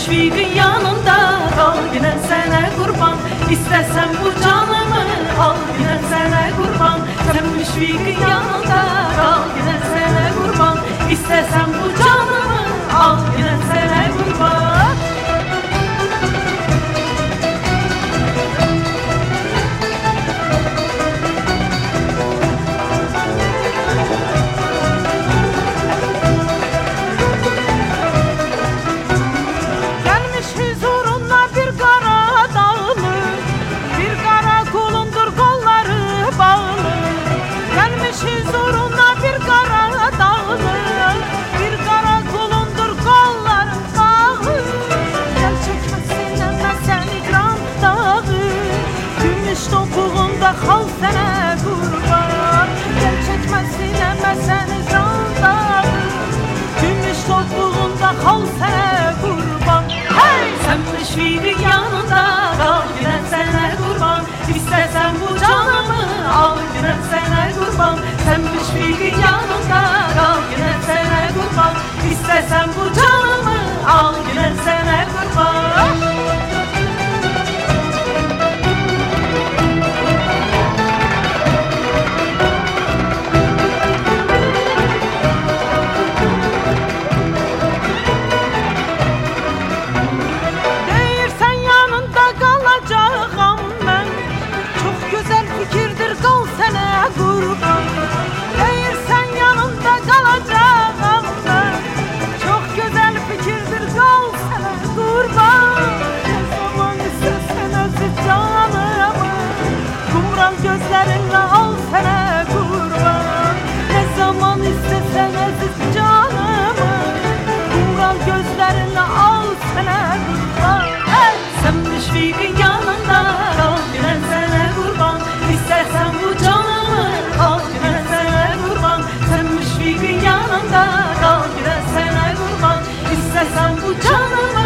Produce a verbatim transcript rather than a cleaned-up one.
müşfiğin yanında kal yine sana kurban. İstesem bu canımı al yine sana kurban. Sen müşfiğin yanında kal yine sana kurban. İstesem bu canımı al yine sana kurban. Kal sənə qurban, gəl çəkməsin əmə səni can dağı. Gümüş topuğunda kal sənə qurban. Hey! Sen müşfiğin yanında kal yine sana kurban. İstesem bu canımı al yine sana kurban. Sen müşfiğin yanında kal yine sana kurban. İstesem bu canımı al yine sana kurban. Gözlerinle al sənə qurban. Ne zaman istesen əziz canımı, Kumral gözlerinle al sənə qurban. Hey! Sen müşfiğin yanında kal yine sana kurban. İstersen bu canımı al yine sana kurban. Sen müşfiğin yanında kal yine sana kurban. İstersen bu canımı